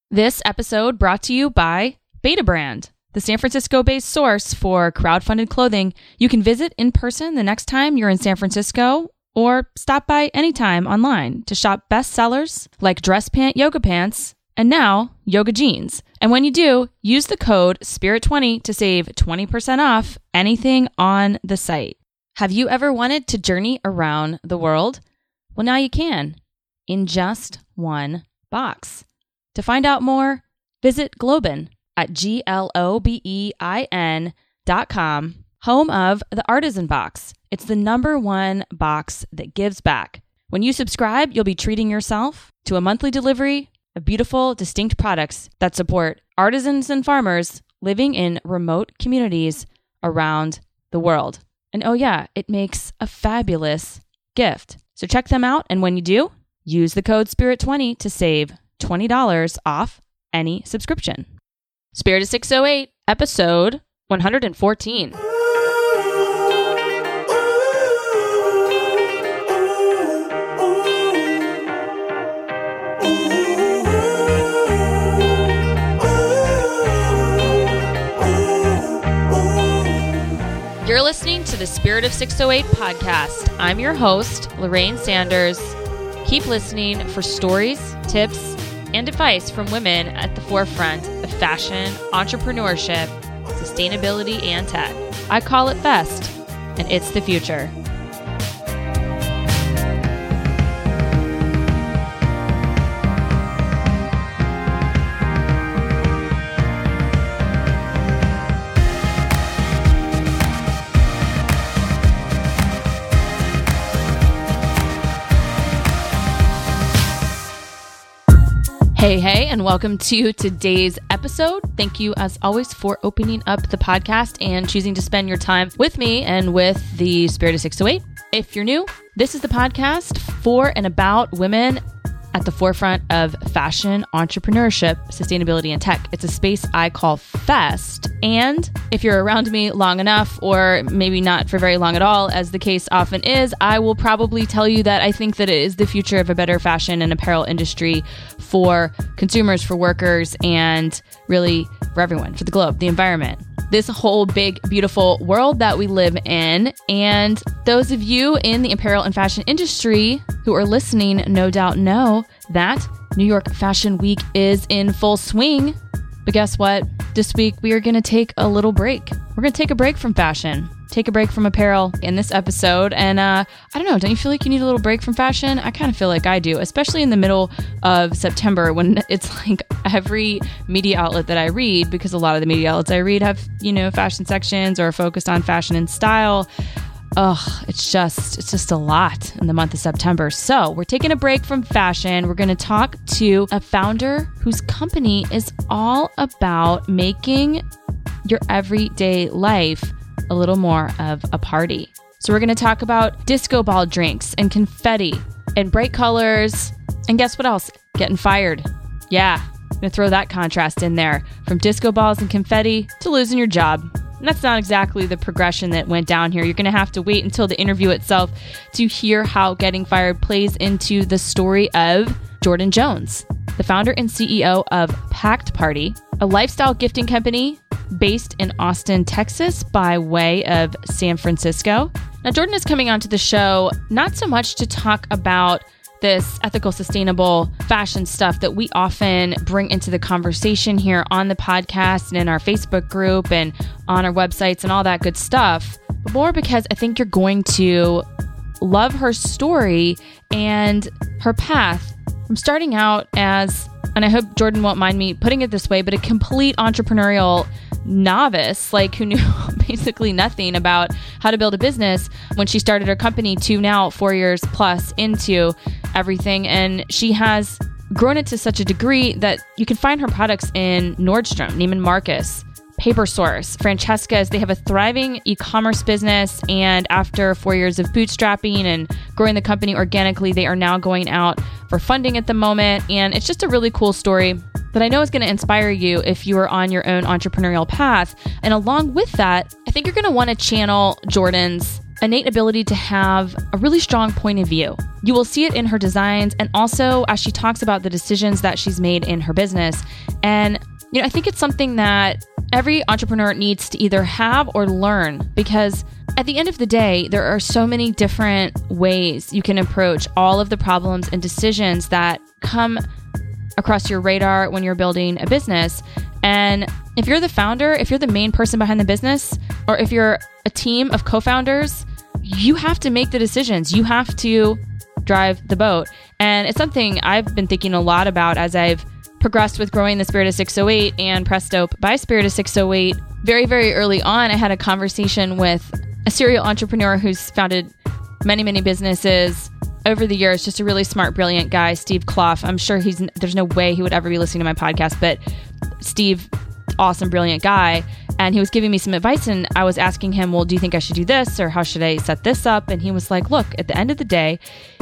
This episode brought to you by Betabrand, the San Francisco-based source for crowdfunded clothing you can visit in person the next time you're in San Francisco, or stop by anytime online to shop bestsellers like dress pant yoga pants and now yoga jeans. And when you do, use the code SPIRIT20 to save 20% off anything on the site. Have you ever wanted to journey around the world? Well, now you can in just one box. To find out more, visit Globein at globein.com, home of the Artisan Box. It's the #1 box that gives back. When you subscribe, you'll be treating yourself to a monthly delivery of beautiful, distinct products that support artisans and farmers living in remote communities around the world. And oh yeah, it makes a fabulous gift. So check them out, and when you do, use the code SPIRIT20 to save $20 off any subscription. Spirit of 608, episode 114. You're listening to the Spirit of 608 podcast. I'm your host, Lorraine Sanders. Keep listening for stories, tips, and advice from women at the forefront of fashion, entrepreneurship, sustainability, and tech. I call it FEST, and it's the future. Hey, and welcome to today's episode. Thank you, as always, for opening up the podcast and choosing to spend your time with me and with the Spirit of 608. If you're new, this is the podcast for and about women at the forefront of fashion, entrepreneurship, sustainability, and tech. It's a space I call FEST. And if you're around me long enough, or maybe not for very long at all, as the case often is, I will probably tell you that I think that it is the future of a better fashion and apparel industry for consumers, for workers, and really for everyone, for the globe, the environment. This whole big, beautiful world that we live in. And those of you in the apparel and fashion industry who are listening no doubt know that New York Fashion Week is in full swing. But guess what? This week we are going to take a little break. We're going to take a break from fashion, take a break from apparel in this episode. And I don't know, don't you feel like you need a little break from fashion? I kind of feel like I do, especially in the middle of September when it's like every media outlet that I read, because a lot of the media outlets I read have, fashion sections or are focused on fashion and style. It's just a lot in the month of September. So we're taking a break from fashion. We're going to talk to a founder whose company is all about making your everyday life a little more of a party. So we're going to talk about disco ball drinks and confetti and bright colors. And guess what else? Getting fired. Yeah, I'm going to throw that contrast in there. From disco balls and confetti to losing your job. And that's not exactly the progression that went down here. You're going to have to wait until the interview itself to hear how getting fired plays into the story of Jordan Jones, the founder and CEO of Packed Party, a lifestyle gifting company based in Austin, Texas, by way of San Francisco. Now, Jordan is coming onto the show not so much to talk about this ethical, sustainable fashion stuff that we often bring into the conversation here on the podcast and in our Facebook group and on our websites and all that good stuff, but more because I think you're going to love her story and her path from starting out as, and I hope Jordan won't mind me putting it this way, but a complete entrepreneurial novice, like who knew basically nothing about how to build a business when she started her company, to now 4 years plus into everything. And she has grown it to such a degree that you can find her products in Nordstrom, Neiman Marcus, Paper Source, Francesca's. They have a thriving e-commerce business, and after 4 years of bootstrapping and growing the company organically, they are now going out for funding at the moment. And it's just a really cool story that I know is going to inspire you if you are on your own entrepreneurial path. And along with that, I think you're going to want to channel Jordan's innate ability to have a really strong point of view. You will see it in her designs and also as she talks about the decisions that she's made in her business. And, I think it's something that every entrepreneur needs to either have or learn, because at the end of the day, there are so many different ways you can approach all of the problems and decisions that come across your radar when you're building a business. And if you're the founder, if you're the main person behind the business, or if you're a team of co-founders, you have to make the decisions. You have to drive the boat. And it's something I've been thinking a lot about as I've progressed with growing the Spirit of 608 and Press Dope by Spirit of 608. Very, very early on, I had a conversation with a serial entrepreneur who's founded many, many businesses over the years. Just a really smart, brilliant guy, Steve Clough. I'm sure there's no way he would ever be listening to my podcast, but Steve, awesome, brilliant guy. And he was giving me some advice, and I was asking him, well, do you think I should do this, or how should I set this up? And he was like, look, at the end of the day,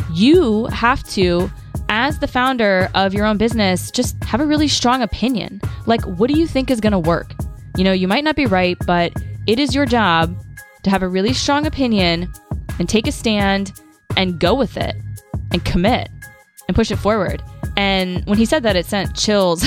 you have to, as the founder of your own business, just have a really strong opinion. Like, what do you think is going to work? You might not be right, but it is your job to have a really strong opinion and take a stand and go with it and commit and push it forward. And when he said that, it sent chills,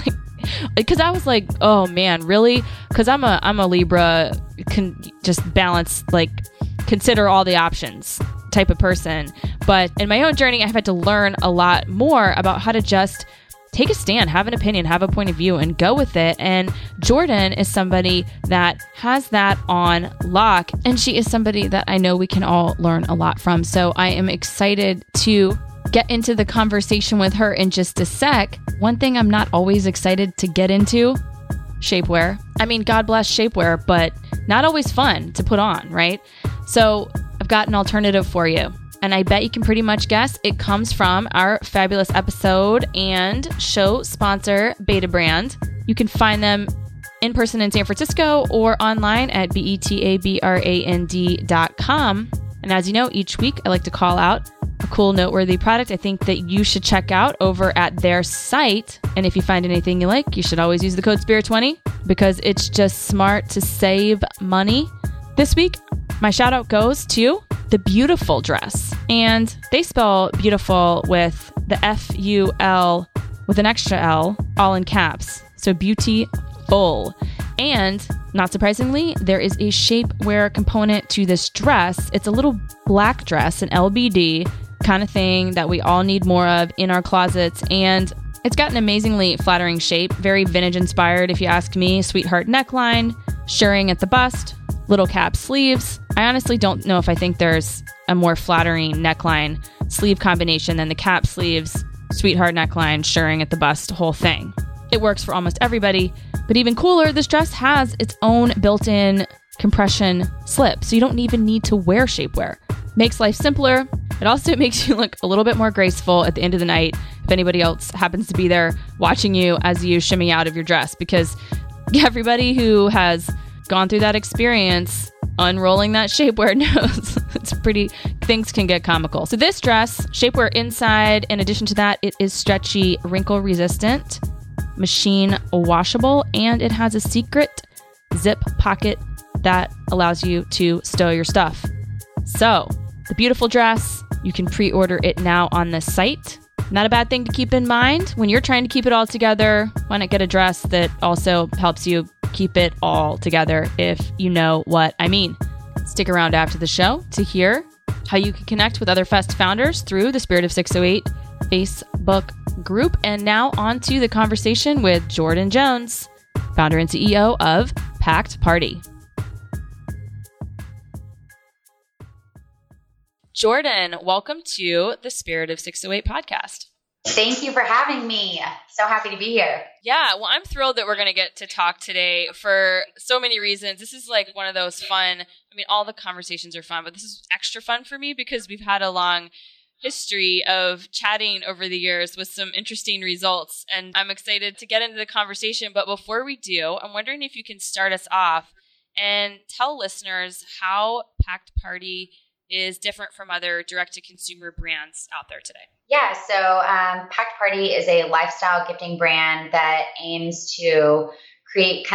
because I was like, oh man, really? Because I'm a Libra, can just balance, consider all the options type of person. But in my own journey, I've had to learn a lot more about how to just take a stand, have an opinion, have a point of view, and go with it. And Jordan is somebody that has that on lock, and she is somebody that I know we can all learn a lot from. So I am excited to get into the conversation with her in just a sec. One thing I'm not always excited to get into, shapewear. I mean, God bless shapewear, but not always fun to put on, right? So I've got an alternative for you. And I bet you can pretty much guess it comes from our fabulous episode and show sponsor, Betabrand. You can find them in person in San Francisco or online at betabrand.com. And as you know, each week I like to call out a cool, noteworthy product I think that you should check out over at their site. And if you find anything you like, you should always use the code SPIRIT20 because it's just smart to save money. This week, my shout out goes to The Beautiful Dress. And they spell beautiful with the F-U-L with an extra L, all in caps. So beautiful. And not surprisingly, there is a shapewear component to this dress. It's a little black dress, an LBD kind of thing that we all need more of in our closets. And it's got an amazingly flattering shape, very vintage inspired if you ask me. Sweetheart neckline, shirring at the bust, little cap sleeves. I honestly don't know if I think there's a more flattering neckline sleeve combination than the cap sleeves, sweetheart neckline, shirring at the bust, whole thing. It works for almost everybody, but even cooler, this dress has its own built-in compression slip, so you don't even need to wear shapewear. Makes life simpler. It also makes you look a little bit more graceful at the end of the night if anybody else happens to be there watching you as you shimmy out of your dress, because everybody who has gone through that experience unrolling that shapewear knows things can get comical. So this dress, shapewear inside, in addition to that, it is stretchy, wrinkle resistant, machine washable, and it has a secret zip pocket that allows you to stow your stuff. So the beautiful dress, you can pre-order it now on the site. Not a bad thing to keep in mind when you're trying to keep it all together. Why not get a dress that also helps you keep it all together, if you know what I mean? Stick around after the show to hear how you can connect with other Fest founders through the Spirit of 608 Facebook group. And now on to the conversation with Jordan Jones, founder and CEO of Packed Party. Jordan, welcome to the Spirit of 608 podcast. Thank you for having me. So happy to be here. Yeah, well, I'm thrilled that we're going to get to talk today for so many reasons. This is like one of those fun, I mean, all the conversations are fun, but this is extra fun for me because we've had a long history of chatting over the years with some interesting results, and I'm excited to get into the conversation. But before we do, I'm wondering if you can start us off and tell listeners how Packed Party is different from other direct-to-consumer brands out there today. Yeah, so Packed Party is a lifestyle gifting brand that aims to create kind of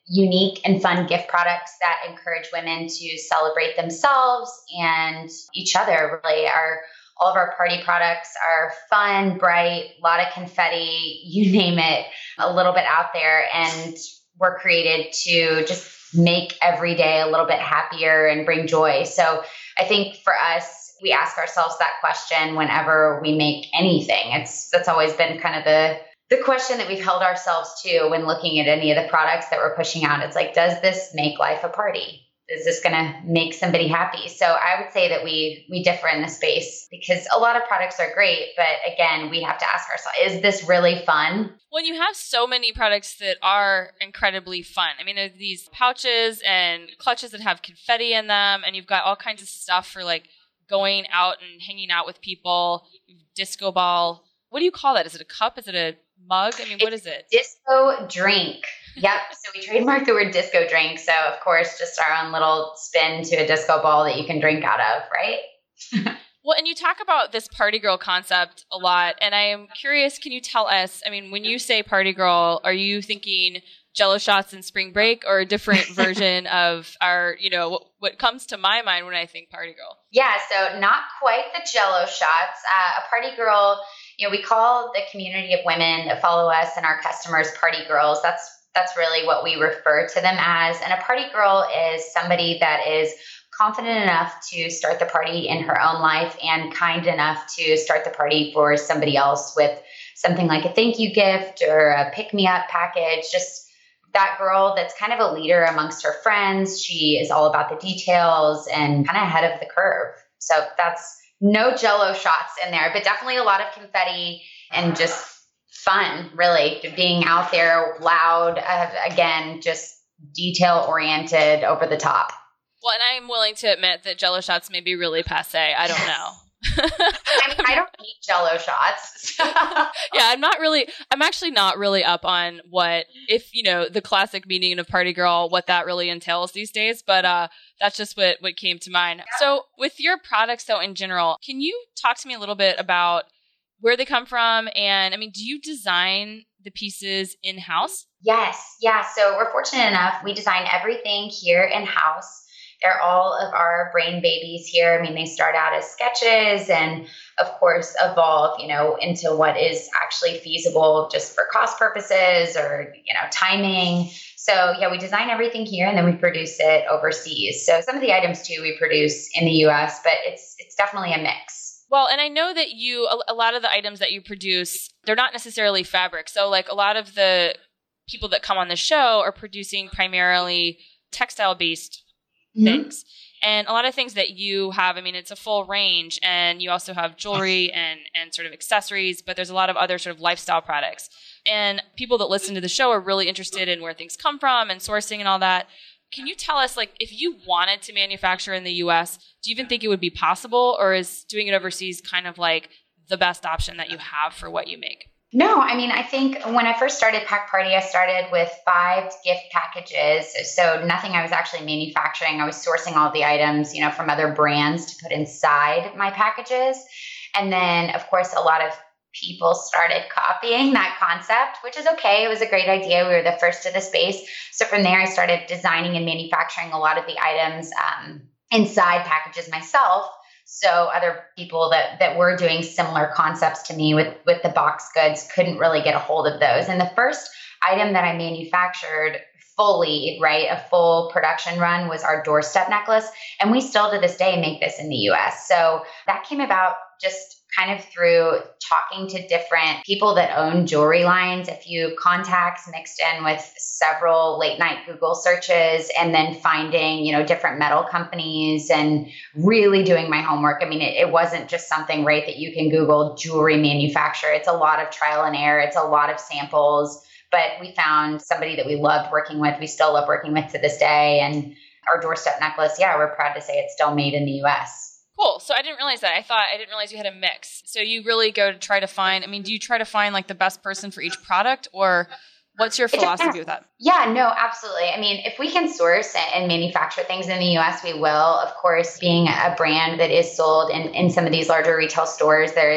unique and fun gift products that encourage women to celebrate themselves and each other. Really, all of our party products are fun, bright, a lot of confetti, you name it, a little bit out there. And we're created to just make every day a little bit happier and bring joy. So I think for us, we ask ourselves that question whenever we make anything. That's always been kind of the question that we've held ourselves to when looking at any of the products that we're pushing out. It's like, does this make life a party? Is this going to make somebody happy? So I would say that we differ in the space because a lot of products are great, but again, we have to ask ourselves, is this really fun? When you have so many products that are incredibly fun, I mean, there's these pouches and clutches that have confetti in them, and you've got all kinds of stuff for like going out and hanging out with people, disco ball. What do you call that? Is it a cup? Is it a mug? I mean, what is it? Disco drink. Yep. So we trademarked the word disco drink. So of course, just our own little spin to a disco ball that you can drink out of, right? Well, and you talk about this party girl concept a lot. And I am curious, can you tell us, I mean, when you say party girl, are you thinking Jello shots and spring break or a different version of our, what comes to my mind when I think party girl? Yeah. So not quite the Jello shots. A party girl, we call the community of women that follow us and our customers party girls. That's really what we refer to them as. And a party girl is somebody that is confident enough to start the party in her own life and kind enough to start the party for somebody else with something like a thank you gift or a pick-me-up package. Just that girl that's kind of a leader amongst her friends. She is all about the details and kind of ahead of the curve. So that's no Jello shots in there, but definitely a lot of confetti and just fun, really, being out there loud, again, just detail oriented, over the top. Well, and I'm willing to admit that Jello shots may be really passé. I don't know. I don't eat Jello shots. Yeah, I'm actually not really up on if the classic meaning of party girl, what that really entails these days. But that's just what came to mind. Yeah. So with your products, though, in general, can you talk to me a little bit about where they come from? And I mean, do you design the pieces in-house? Yes. Yeah. So we're fortunate enough. We design everything here in-house. They're all of our brain babies here. I mean, they start out as sketches and of course evolve, into what is actually feasible just for cost purposes or, timing. So yeah, we design everything here and then we produce it overseas. So some of the items too, we produce in the US, but it's definitely a mix. Well, and I know that a lot of the items that you produce, they're not necessarily fabric. So like a lot of the people that come on the show are producing primarily textile-based things. And a lot of things that you have, I mean, it's a full range, and you also have jewelry and sort of accessories, but there's a lot of other sort of lifestyle products. And people that listen to the show are really interested in where things come from and sourcing and all that. Can you tell us, like, if you wanted to manufacture in the US, do you even think it would be possible, or is doing it overseas kind of like the best option that you have for what you make? No, I mean, I think when I first started Pack Party, I started with 5 gift packages. So nothing I was actually manufacturing. I was sourcing all the items, from other brands to put inside my packages. And then, of course, a lot of people started copying that concept, which is okay. It was a great idea. We were the first to the space. So from there, I started designing and manufacturing a lot of the items inside packages myself. So other people that were doing similar concepts to me with the box goods couldn't really get a hold of those. And the first item that I manufactured fully, right, a full production run was our doorstep necklace. And we still to this day make this in the US. So that came about just kind of through talking to different people that own jewelry lines, a few contacts mixed in with several late night Google searches, and then finding, different metal companies and really doing my homework. I mean, it wasn't just something, right, that you can Google jewelry manufacturer. It's a lot of trial and error. It's a lot of samples, but we found somebody that we loved working with. We still love working with to this day. And our doorstep necklace, yeah, we're proud to say it's still made in the US. Cool. So I didn't realize that. I didn't realize you had a mix. So you really go to try to find, do you try to find like the best person for each product, or what's your philosophy with that? Yeah, no, absolutely. I mean, if we can source and manufacture things in the US, we will. Of course, being a brand that is sold in some of these larger retail stores, there is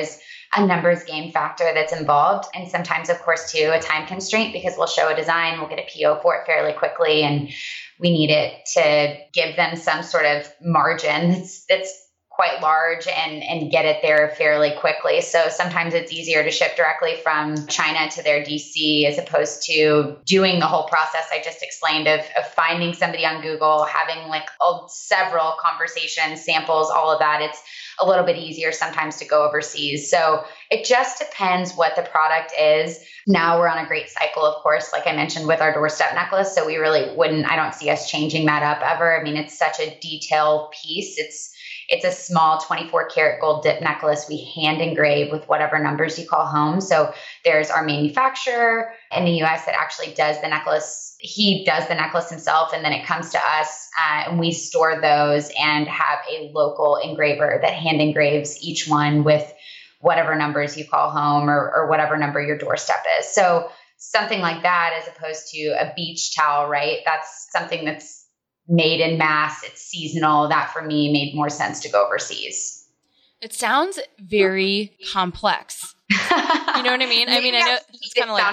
a numbers game factor that's involved. And sometimes, of course, too, a time constraint, because we'll show a design, we'll get a PO for it fairly quickly, and we need it to give them some sort of margin that's quite large and get it there fairly quickly. So sometimes it's easier to ship directly from China to their DC as opposed to doing the whole process I just explained of finding somebody on Google, having like several conversations, samples, all of that. It's a little bit easier sometimes to go overseas. So it just depends what the product is. Now we're on a great cycle, of course, like I mentioned, with our doorstep necklace. So we really I don't see us changing that up ever. I mean, it's such a detailed piece. It's a small 24 karat gold dip necklace we hand engrave with whatever numbers you call home. So there's our manufacturer in the US that actually does the necklace. He does the necklace himself, and then it comes to us and we store those and have a local engraver that hand engraves each one with whatever numbers you call home or whatever number your doorstep is. So something like that, as opposed to a beach towel, right? That's something that's made in mass, it's seasonal. That for me made more sense to go overseas. It sounds very complex. You know what I mean? I know it's kind of like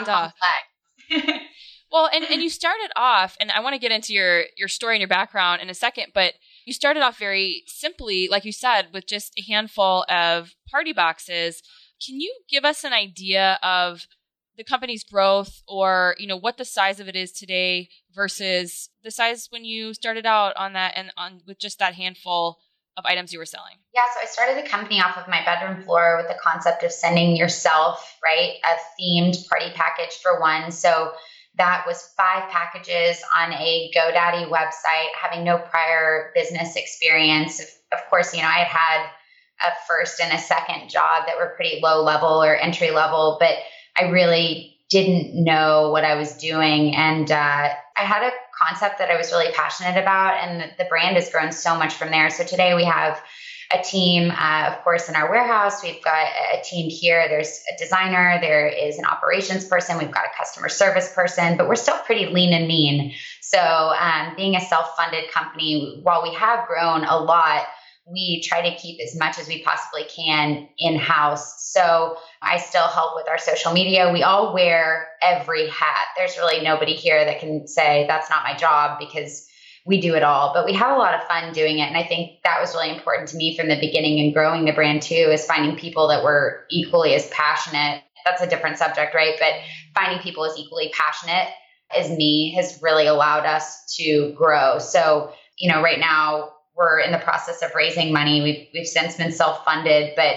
duh. Well, and you started off, and I want to get into your story and your background in a second, but you started off very simply, like you said, with just a handful of party boxes. Can you give us an idea of the company's growth, or what the size of it is today versus the size when you started out on that and on with just that handful of items you were selling? Yeah, so I started the company off of my bedroom floor with the concept of sending yourself, right, a themed party package for one. So that was 5 packages on a GoDaddy website, having no prior business experience. Of course, I had a first and a second job that were pretty low level or entry level, but I really didn't know what I was doing. And I had a concept that I was really passionate about, and the brand has grown so much from there. So today we have a team, of course, in our warehouse. We've got a team here. There's a designer, there is an operations person, we've got a customer service person, but we're still pretty lean and mean. So being a self-funded company, while we have grown a lot, we try to keep as much as we possibly can in-house. So I still help with our social media. We all wear every hat. There's really nobody here that can say that's not my job, because we do it all, but we have a lot of fun doing it. And I think that was really important to me from the beginning and growing the brand too, is finding people that were equally as passionate. That's a different subject, right? But finding people as equally passionate as me has really allowed us to grow. So, right now we're in the process of raising money. We've since been self-funded, but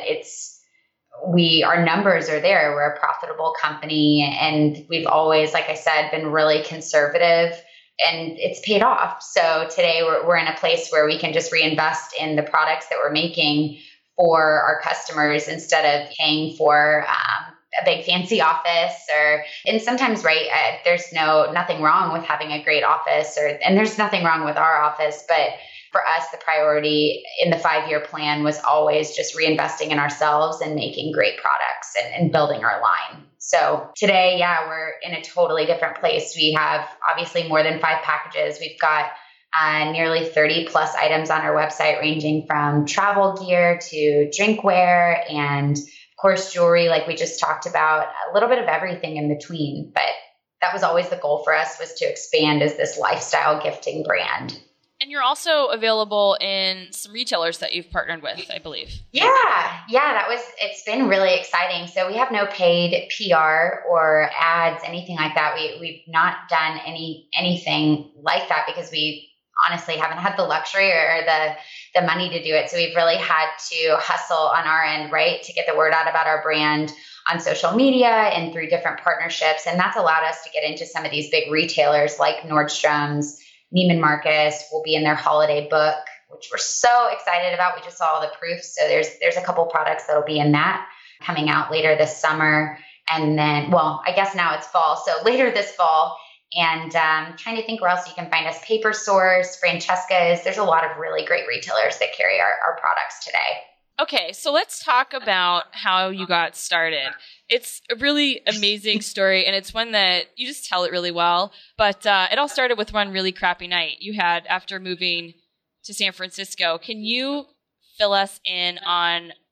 our numbers are there. We're a profitable company, and we've always, like I said, been really conservative, and it's paid off. So today we're in a place where we can just reinvest in the products that we're making for our customers instead of paying for a big fancy office and sometimes, right, there's nothing wrong with having a great office and there's nothing wrong with our office, but for us, the priority in the 5-year plan was always just reinvesting in ourselves and making great products and building our line. So today, we're in a totally different place. We have obviously more than 5 packages. We've got nearly 30 plus items on our website, ranging from travel gear to drinkware and, of course, jewelry, like we just talked about, a little bit of everything in between. But that was always the goal for us, was to expand as this lifestyle gifting brand. And you're also available in some retailers that you've partnered with, I believe. Yeah, it's been really exciting. So we have no paid PR or ads, anything like that. We've not done anything like that because we honestly haven't had the luxury or the money to do it. So we've really had to hustle on our end, right, to get the word out about our brand on social media and through different partnerships. And that's allowed us to get into some of these big retailers like Nordstrom's, Neiman Marcus. Will be in their holiday book, which we're so excited about. We just saw all the proofs. So there's a couple products that'll be in that coming out later this summer. And then, I guess now it's fall. So later this fall. And trying to think where else you can find us. Paper Source, Francesca's. There's a lot of really great retailers that carry our products today. Okay, so let's talk about how you got started. It's a really amazing story, and it's one that you just tell it really well. But it all started with one really crappy night you had after moving to San Francisco. Can you fill us in on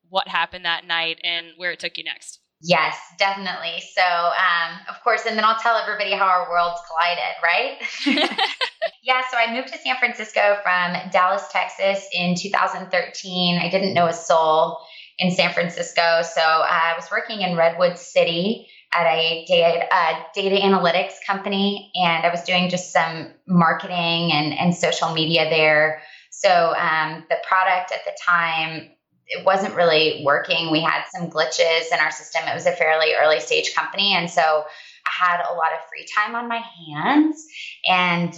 what happened that night and where it took you next. Yes, definitely. So, of course, and then I'll tell everybody how our worlds collided, right? Yeah, so I moved to San Francisco from Dallas, Texas in 2013. I didn't know a soul in San Francisco. So I was working in Redwood City at a data analytics company, and I was doing just some marketing and social media there. So the product at the time, it wasn't really working. We had some glitches in our system. It was a fairly early stage company. And so I had a lot of free time on my hands. And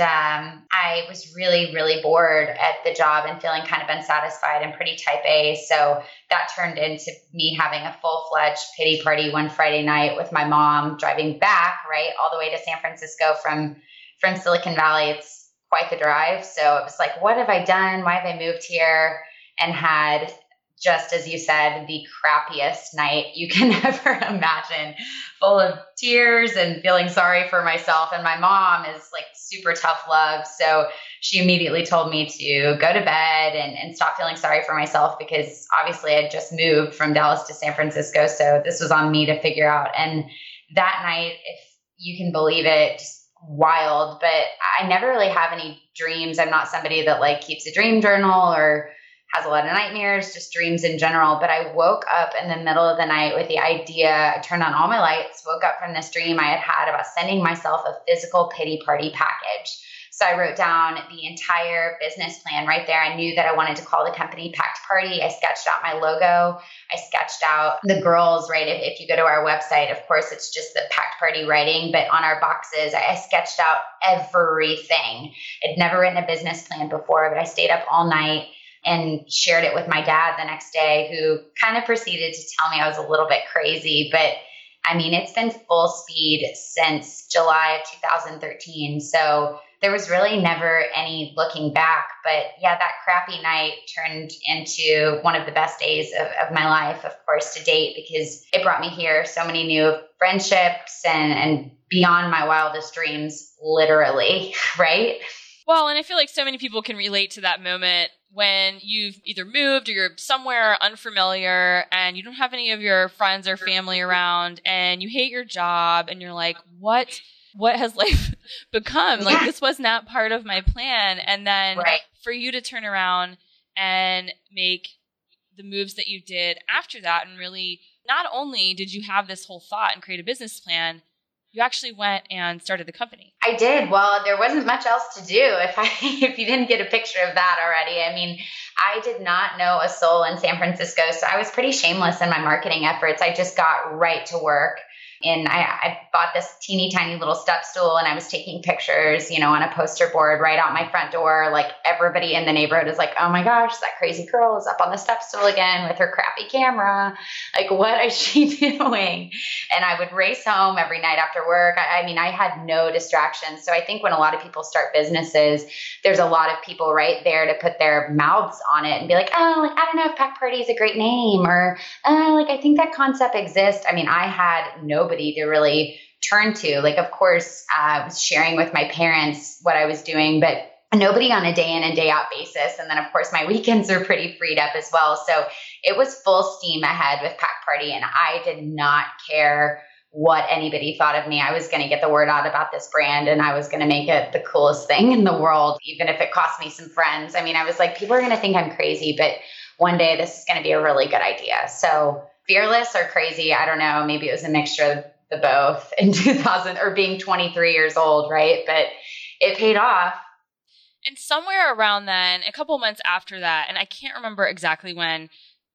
I was really, really bored at the job and feeling kind of unsatisfied and pretty type A. So that turned into me having a full-fledged pity party one Friday night with my mom driving back, right, all the way to San Francisco from Silicon Valley. It's quite the drive. So it was like, what have I done? Why have I moved here? And had, just as you said, the crappiest night you can ever imagine, full of tears and feeling sorry for myself. And my mom is like super tough love. So she immediately told me to go to bed and stop feeling sorry for myself, because obviously I just moved from Dallas to San Francisco. So this was on me to figure out. And that night, if you can believe it, just wild, but I never really have any dreams. I'm not somebody that like keeps a dream journal or has a lot of nightmares, just dreams in general. But I woke up in the middle of the night with the idea, I turned on all my lights, woke up from this dream I had about sending myself a physical pity party package. So I wrote down the entire business plan right there. I knew that I wanted to call the company Packed Party. I sketched out my logo. I sketched out the girls, right? If you go to our website, of course, it's just the Packed Party writing, but on our boxes, I sketched out everything. I'd never written a business plan before, but I stayed up all night and shared it with my dad the next day, who kind of proceeded to tell me I was a little bit crazy. But I mean, it's been full speed since July of 2013. So there was really never any looking back. But yeah, that crappy night turned into one of the best days of my life, of course, to date, because it brought me here so many new friendships and beyond my wildest dreams, literally, right? Well, and I feel like so many people can relate to that moment when you've either moved or you're somewhere unfamiliar and you don't have any of your friends or family around and you hate your job and you're like, what has life become? Like, this was not part of my plan. And then for you to turn around and make the moves that you did after that, and really, not only did you have this whole thought and create a business plan, you actually went and started the company. I did. Well, there wasn't much else to do if you didn't get a picture of that already. I mean, I did not know a soul in San Francisco, so I was pretty shameless in my marketing efforts. I just got right to work. And I bought this teeny tiny little step stool, and I was taking pictures, on a poster board right out my front door. Like, everybody in the neighborhood is like, oh my gosh, that crazy girl is up on the step stool again with her crappy camera. Like, what is she doing? And I would race home every night after work. I mean, I had no distractions. So I think when a lot of people start businesses, there's a lot of people right there to put their mouths on it and be like, oh, like, I don't know if Packed Party is a great name, or like, I think that concept exists. I mean, I had nobody to really turn to. Like, of course, I was sharing with my parents what I was doing, but nobody on a day in and day out basis. And then, of course, my weekends are pretty freed up as well. So it was full steam ahead with Packed Party, and I did not care what anybody thought of me. I was going to get the word out about this brand, and I was going to make it the coolest thing in the world, even if it cost me some friends. I mean, I was like, people are going to think I'm crazy, but one day this is going to be a really good idea. So fearless or crazy, I don't know. Maybe it was a mixture of the both in 2000, or being 23 years old, right? But it paid off. And somewhere around then, a couple months after that, and I can't remember exactly when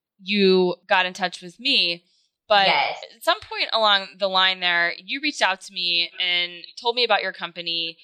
you got in touch with me, but at some point along the line there, you reached out to me and told me about your company.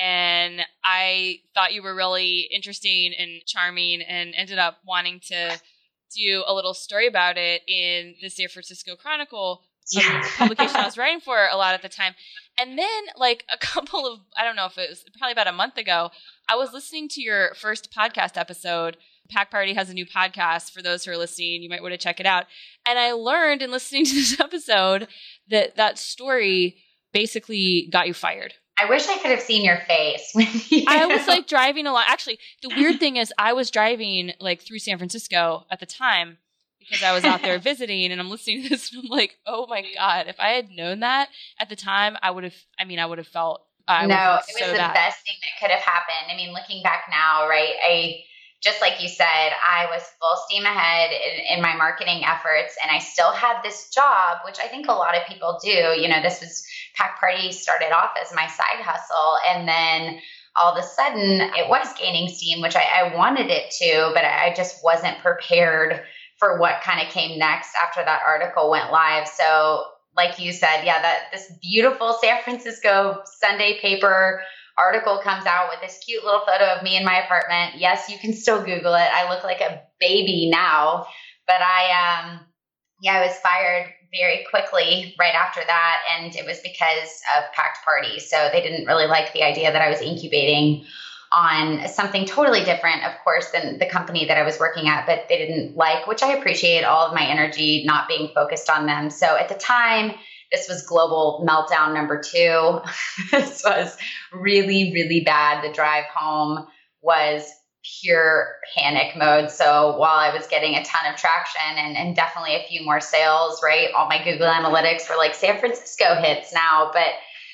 And I thought you were really interesting and charming, and ended up wanting to do a little story about it in the San Francisco Chronicle publication I was writing for a lot at the time. And then, like, a couple of, I don't know if it was probably about a month ago, I was listening to your first podcast episode. Packed Party has a new podcast. For those who are listening, you might want to check it out. And I learned in listening to this episode that story basically got you fired. I wish I could have seen your face when I was like driving along. Actually, the weird thing is I was driving like through San Francisco at the time. because I was out there visiting, and I'm listening to this and I'm like, oh my God, if I had known that at the time, I would have felt it was the best thing that could have happened. I mean, looking back now, right? Just like you said, I was full steam ahead in my marketing efforts, and I still had this job, which I think a lot of people do. This was Pack Party started off as my side hustle, and then all of a sudden it was gaining steam, which I wanted it to, but I just wasn't prepared for what kind of came next after that article went live. So like you said, this beautiful San Francisco Sunday paper article comes out with this cute little photo of me in my apartment. Yes, you can still Google it. I look like a baby now, but I was fired very quickly right after that. And it was because of Packed Party. So they didn't really like the idea that I was incubating on something totally different, of course, than the company that I was working at, but they didn't like, which I appreciate, all of my energy not being focused on them. So at the time, this was global meltdown number 2. This was really, really bad. The drive home was pure panic mode. So while I was getting a ton of traction and definitely a few more sales, right? All my Google Analytics were like San Francisco hits now, but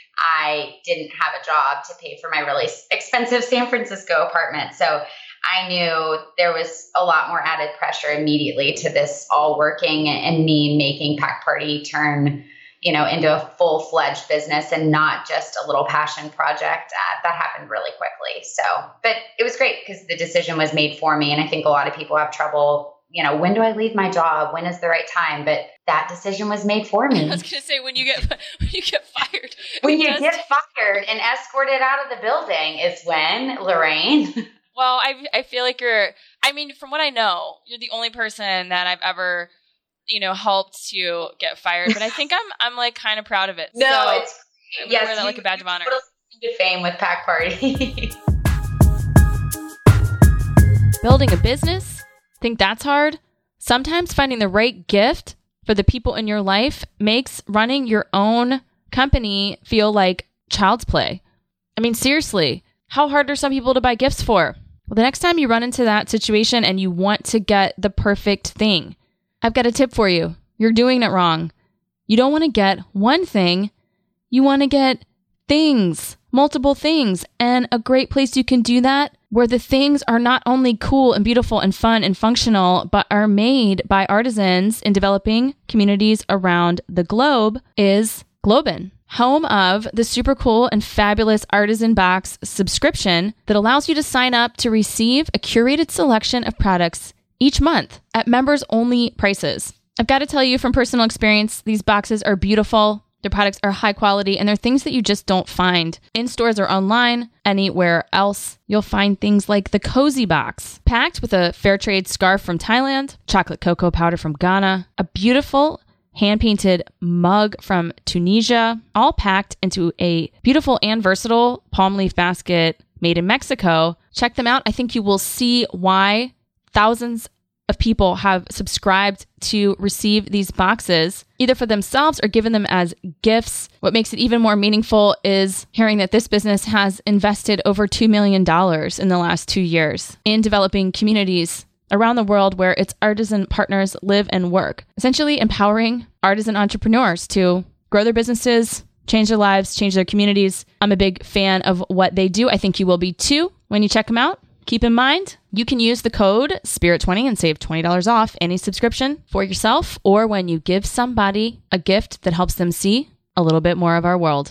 I didn't have a job to pay for my really expensive San Francisco apartment. So I knew there was a lot more added pressure immediately to this all working and me making Pack Party turn into a full-fledged business and not just a little passion project. That happened really quickly. So, but it was great because the decision was made for me. And I think a lot of people have trouble, when do I leave my job? When is the right time? But that decision was made for me. I was going to say, when you get fired. When you get fired and escorted out of the building is when, Lorraine. Well, I feel like from what I know, you're the only person that I've ever helped to get fired, but I think I'm like kind of proud of it. No, so it's wear that like a badge of honor. To fame with Pack Party. Building a business? Think that's hard? Sometimes finding the right gift for the people in your life makes running your own company feel like child's play. I mean, seriously, how hard are some people to buy gifts for? Well, the next time you run into that situation and you want to get the perfect thing, I've got a tip for you. You're doing it wrong. You don't want to get one thing. You want to get things, multiple things. And a great place you can do that, where the things are not only cool and beautiful and fun and functional, but are made by artisans in developing communities around the globe, is Globin, home of the super cool and fabulous Artisan Box subscription that allows you to sign up to receive a curated selection of products each month at members-only prices. I've got to tell you from personal experience, these boxes are beautiful, their products are high quality, and they're things that you just don't find in stores or online anywhere else. You'll find things like the Cozy Box, packed with a fair trade scarf from Thailand, chocolate cocoa powder from Ghana, a beautiful hand-painted mug from Tunisia, all packed into a beautiful and versatile palm leaf basket made in Mexico. Check them out. I think you will see why thousands of people have subscribed to receive these boxes, either for themselves or given them as gifts. What makes it even more meaningful is hearing that this business has invested over $2 million in the last 2 years in developing communities around the world where its artisan partners live and work, essentially empowering artisan entrepreneurs to grow their businesses, change their lives, change their communities. I'm a big fan of what they do. I think you will be too when you check them out. Keep in mind, you can use the code SPIRIT20 and save $20 off any subscription for yourself or when you give somebody a gift that helps them see a little bit more of our world.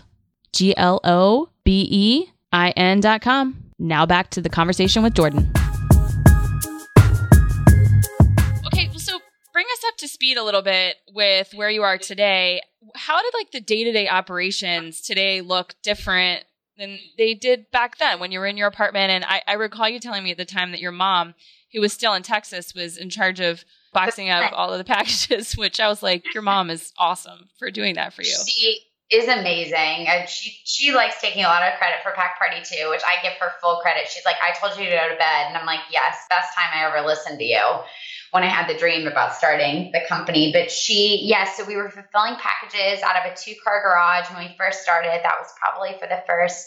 GLOBEIN.com. Now back to the conversation with Jordan. Okay, so bring us up to speed a little bit with where you are today. How did the day-to-day operations today look different than they did back then when you were in your apartment? And I recall you telling me at the time that your mom, who was still in Texas, was in charge of boxing up all of the packages, which I was like, your mom is awesome for doing that for you. She is amazing. And she likes taking a lot of credit for Pack Party too, which I give her full credit. She's like, I told you to go to bed. And I'm like, yes, best time I ever listened to you when I had the dream about starting the company. But so we were fulfilling packages out of a 2-car garage when we first started. That was probably for the first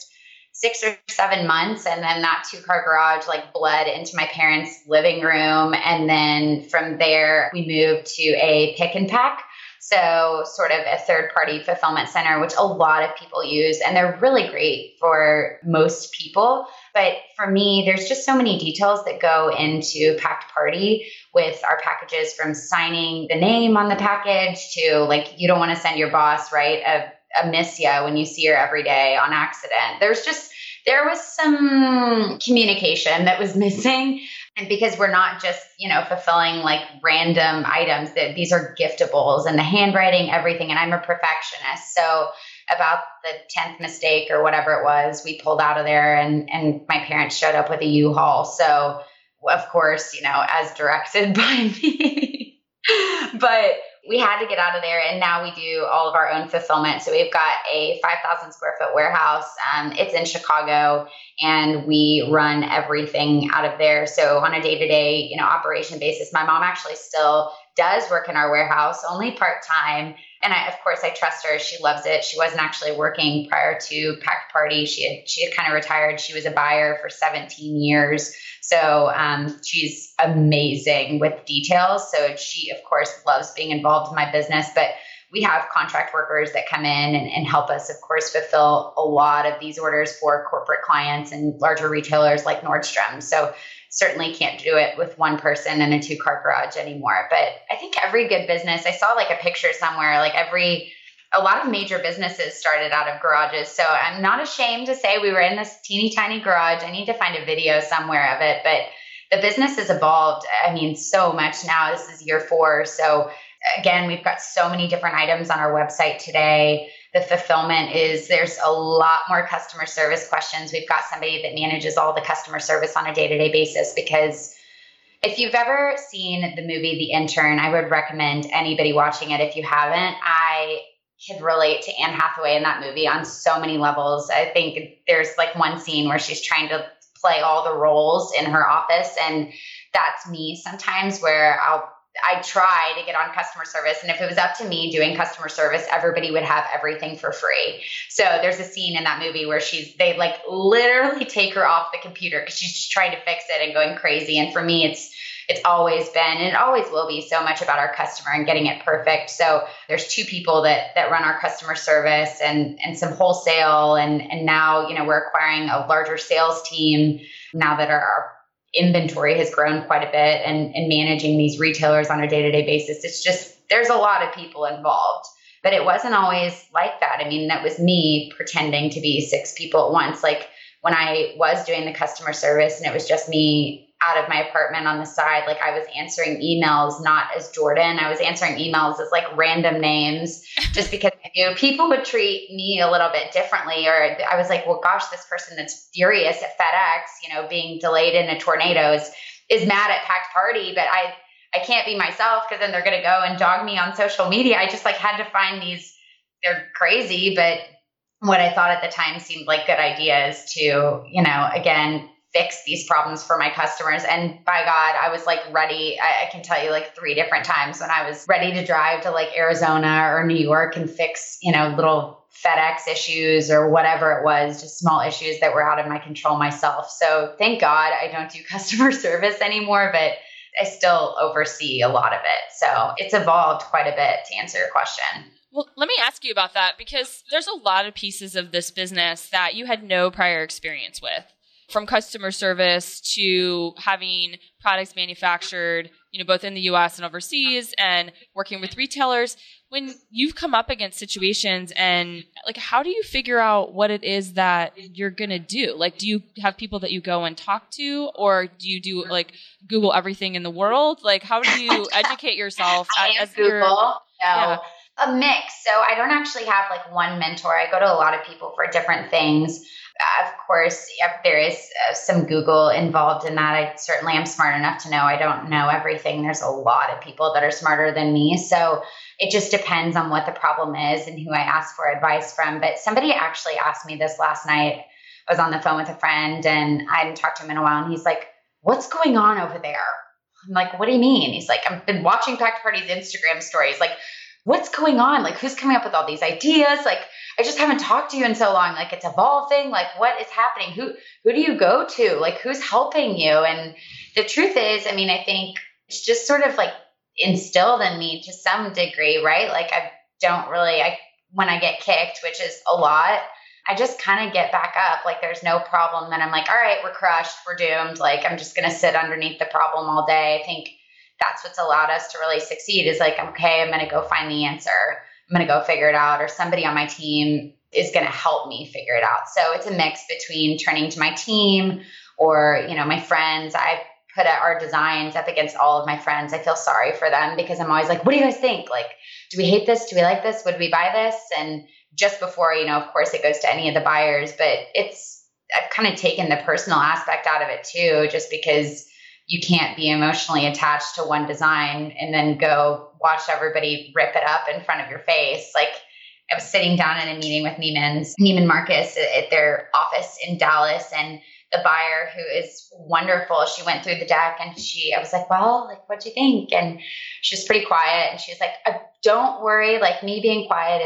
6 or 7 months. And then that 2-car garage like bled into my parents' living room. And then from there, we moved to a pick and pack. So sort of a third-party fulfillment center, which a lot of people use, and they're really great for most people. But for me, there's just so many details that go into Packed Party with our packages, from signing the name on the package to, like, you don't want to send your boss, right, a miss ya when you see her every day on accident. There was some communication that was missing. And because we're not just, fulfilling like random items, that these are giftables, and the handwriting, everything. And I'm a perfectionist. So about the 10th mistake or whatever it was, we pulled out of there, and my parents showed up with a U-Haul. So of course, as directed by me, but we had to get out of there. And now we do all of our own fulfillment. So we've got a 5,000 square foot warehouse. It's in Chicago, and we run everything out of there. So on a day-to-day, operation basis, my mom actually still does work in our warehouse, only part-time. And of course, I trust her. She loves it. She wasn't actually working prior to Packed Party. She had kind of retired. She was a buyer for 17 years. So she's amazing with details. So she, of course, loves being involved in my business. But we have contract workers that come in and help us, of course, fulfill a lot of these orders for corporate clients and larger retailers like Nordstrom. So certainly can't do it with one person in a 2-car garage anymore. But I think every good business, I saw like a picture somewhere, like a lot of major businesses started out of garages. So I'm not ashamed to say we were in this teeny tiny garage. I need to find a video somewhere of it, but the business has evolved. I mean, so much now. This is year 4. So again, we've got so many different items on our website today. The fulfillment there's a lot more customer service questions. We've got somebody that manages all the customer service on a day-to-day basis, because if you've ever seen the movie The Intern, I would recommend anybody watching it. If you haven't, I can relate to Anne Hathaway in that movie on so many levels. I think there's like one scene where she's trying to play all the roles in her office. And that's me sometimes, where I try to get on customer service. And if it was up to me doing customer service, everybody would have everything for free. So there's a scene in that movie where they like literally take her off the computer because she's just trying to fix it and going crazy. And for me, it's always been, and it always will be, so much about our customer and getting it perfect. So there's 2 people that run our customer service and some wholesale. And now, we're acquiring a larger sales team now that our inventory has grown quite a bit, and managing these retailers on a day-to-day basis. It's just, there's a lot of people involved, but it wasn't always like that. I mean, that was me pretending to be 6 people at once. Like when I was doing the customer service and it was just me out of my apartment on the side, like I was answering emails, not as Jordan. I was answering emails as like random names, just because I knew people would treat me a little bit differently. Or I was like, well, gosh, this person that's furious at FedEx, being delayed in a tornado is mad at Packed Party, but I can't be myself, because then they're going to go and dog me on social media. I just like had to find these, they're crazy, but what I thought at the time seemed like good ideas to, again, fix these problems for my customers. And by God, I was like ready. I can tell you like 3 different times when I was ready to drive to like Arizona or New York and fix, little FedEx issues or whatever it was, just small issues that were out of my control myself. So thank God I don't do customer service anymore, but I still oversee a lot of it. So it's evolved quite a bit, to answer your question. Well, let me ask you about that, because there's a lot of pieces of this business that you had no prior experience with. From customer service to having products manufactured, both in the US and overseas, and working with retailers. When you've come up against situations, and like, how do you figure out what it is that you're going to do? Like, do you have people that you go and talk to, or do you do like Google everything in the world? Like, how do you educate yourself? As Google? No. A mix. So I don't actually have like one mentor. I go to a lot of people for different things. Of course, there is some Google involved in that. I certainly am smart enough to know I don't know everything. There's a lot of people that are smarter than me. So it just depends on what the problem is and who I ask for advice from. But somebody actually asked me this last night. I was on the phone with a friend and I hadn't talked to him in a while. And he's like, what's going on over there? I'm like, what do you mean? He's like, I've been watching Packed Party's Instagram stories. Like, what's going on? Like, who's coming up with all these ideas? Like, I just haven't talked to you in so long. Like, it's evolving. Like, what is happening? Who do you go to? Like, who's helping you? And the truth is, I mean, I think it's just sort of like instilled in me to some degree, right? Like, when I get kicked, which is a lot, I just kind of get back up. Like, there's no problem. Then I'm like, all right, we're crushed. We're doomed. Like, I'm just going to sit underneath the problem all day. I think that's what's allowed us to really succeed is like, okay, I'm going to go find the answer. I'm going to go figure it out, or somebody on my team is going to help me figure it out. So it's a mix between turning to my team or, my friends. I put our designs up against all of my friends. I feel sorry for them because I'm always like, what do you guys think? Like, do we hate this? Do we like this? Would we buy this? And just before, of course it goes to any of the buyers, but I've kind of taken the personal aspect out of it too, just because you can't be emotionally attached to one design and then go watch everybody rip it up in front of your face. Like, I was sitting down in a meeting with Neiman Marcus at their office in Dallas, and the buyer, who is wonderful, she went through the deck and I was like, well, like, what'd you think? And she was pretty quiet. And she was like, don't worry. Like, me being quiet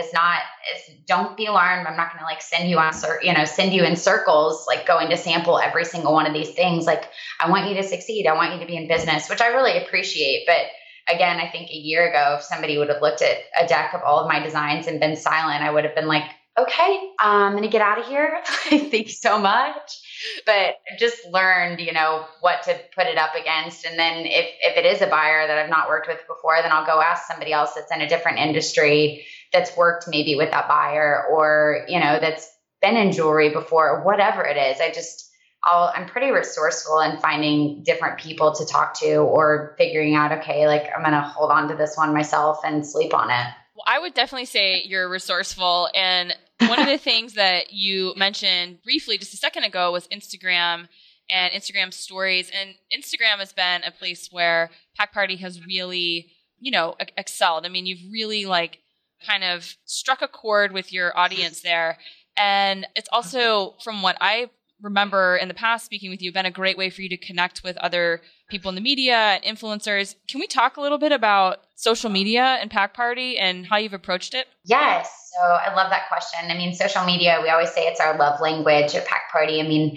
don't be alarmed. I'm not going to like send you in circles, like going to sample every single one of these things. Like, I want you to succeed. I want you to be in business, which I really appreciate. But again, I think a year ago, if somebody would have looked at a deck of all of my designs and been silent, I would have been like, okay, I'm going to get out of here. Thank you so much. But I've just learned, what to put it up against. And then if it is a buyer that I've not worked with before, then I'll go ask somebody else that's in a different industry that's worked maybe with that buyer, or, that's been in jewelry before, or whatever it is. I'm pretty resourceful in finding different people to talk to, or figuring out, okay, like, I'm going to hold on to this one myself and sleep on it. Well, I would definitely say you're resourceful. And one of the things that you mentioned briefly just a second ago was Instagram and Instagram stories. And Instagram has been a place where Pack Party has really, excelled. I mean, you've really like kind of struck a chord with your audience there. And it's also, from what I remember in the past speaking with you, been a great way for you to connect with other people in the media and influencers. Can we talk a little bit about social media and Pack Party and how you've approached it? Yes. So I love that question. I mean, social media, we always say it's our love language at Pack Party. I mean,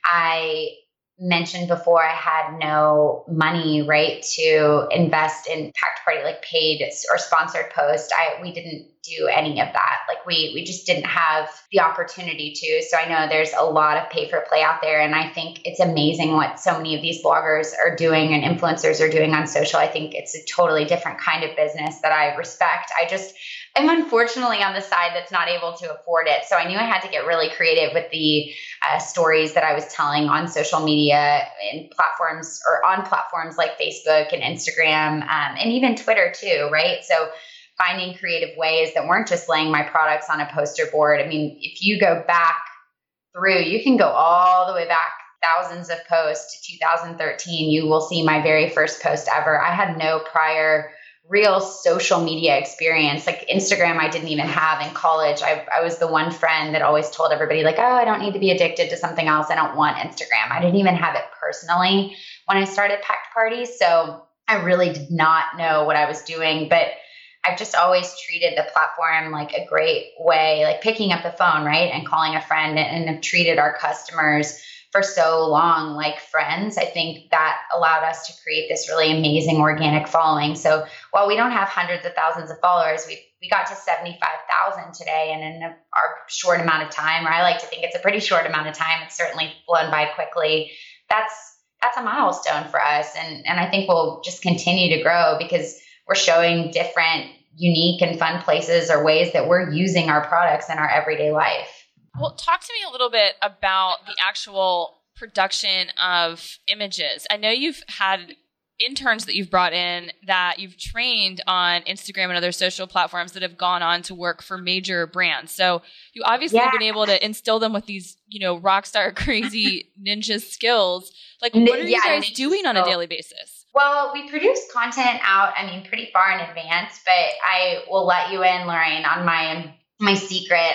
I mentioned before I had no money, right, to invest in Pack Party, like paid or sponsored posts. We didn't do any of that. Like, we just didn't have the opportunity to. So I know there's a lot of pay for play out there. And I think it's amazing what so many of these bloggers are doing and influencers are doing on social. I think it's a totally different kind of business that I respect. I'm unfortunately on the side that's not able to afford it. So I knew I had to get really creative with the stories that I was telling on social media and platforms, or on platforms like Facebook and Instagram, and even Twitter too, right? So finding creative ways that weren't just laying my products on a poster board. I mean, if you go back through, you can go all the way back thousands of posts to 2013. You will see my very first post ever. I had no prior real social media experience. Like, Instagram, I didn't even have in college. I was the one friend that always told everybody, like, oh, I don't need to be addicted to something else. I don't want Instagram. I didn't even have it personally when I started Pack Party. So I really did not know what I was doing, but I've just always treated the platform like a great way, like picking up the phone, right, and calling a friend, and have treated our customers for so long like friends. I think that allowed us to create this really amazing organic following. So while we don't have hundreds of thousands of followers, we got to 75,000 today, and in our short amount of time, or I like to think it's a pretty short amount of time, it's certainly flown by quickly. That's a milestone for us. And I think we'll just continue to grow because we're showing different, unique and fun places or ways that we're using our products in our everyday life. Well, talk to me a little bit about the actual production of images. I know you've had interns that you've brought in that you've trained on Instagram and other social platforms that have gone on to work for major brands. So you obviously have been able to instill them with these, rock star crazy ninja skills. Like, what are you guys doing on a daily basis? Well, we produce content out, pretty far in advance, but I will let you in, Lorraine, on my secret.